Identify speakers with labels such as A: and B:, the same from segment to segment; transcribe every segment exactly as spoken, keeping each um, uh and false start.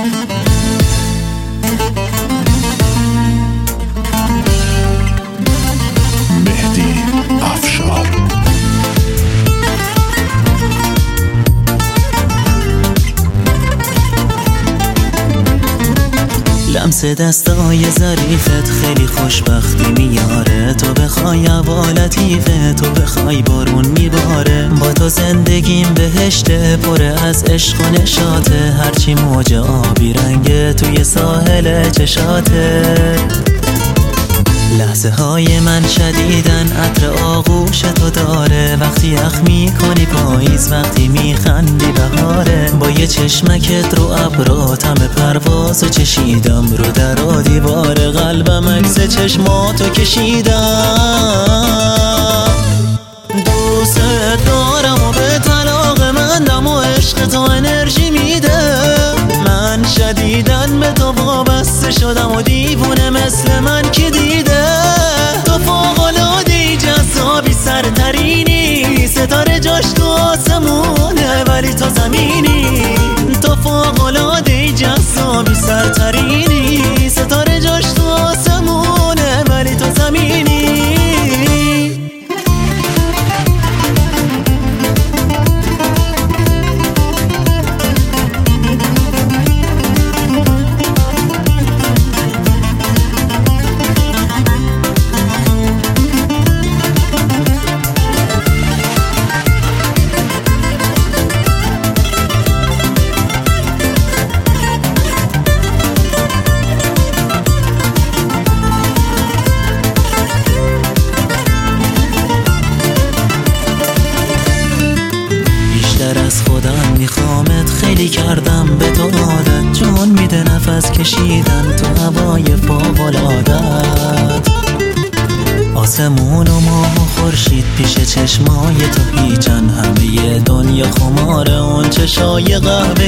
A: مهدی افشار.
B: لمس دستای ظریفت خیلی خوشبختی میاره. تو بخوای هوا لطیفه، تو بخوای بارون میباره. با تو زندگیم بهشته، پره از عشق و نشاطه. هرچی موج آبی رنگه توی ساحل چشاته. لحظه های من شدیدن عطر آغوش تو داره. وقتی یخ میکنی پاییز، وقتی میخندی بهاره. با یه چشمکت رو ابرا تم پرواز چشیدم. رو در و دیوار قلبم عکس چشماتو کشیدم. دوست دارم و به طلاق مندم و عشق تو انرژی میده. من شدیدن به تو وابسته شدم و دیوونه مثل من کی دیده. تو فوق‌العاده‌ای جذابی سرترینی. ستاره جاش تو آسمونه ولی تو زمینی. تو فوق‌العاده‌ای جذابی سرترینی. ستاره جاش تو آسمونه ولی تو زمینی. از خودم میخوامت، خیلی کردم به تو عادت. جون میده نفس کشیدن تو هوای فوق‌العادت. آسمون و ماه و خورشید پیش چشمای تو هیچن. همه دنیا خمار اون چشای قهوه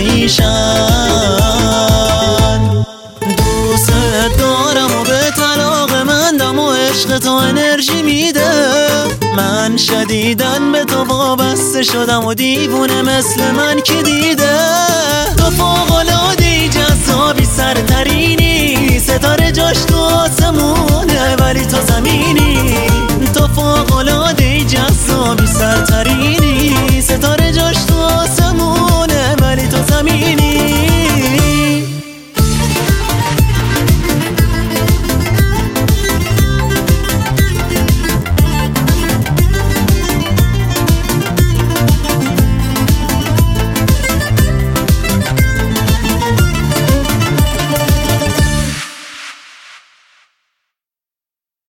B: ایشن. دوست دارم و به طلاق مندم و عشق تو انرژی میده. من شدیدن به تو وابسته شدم و دیوونه مثل من کی دیده. تو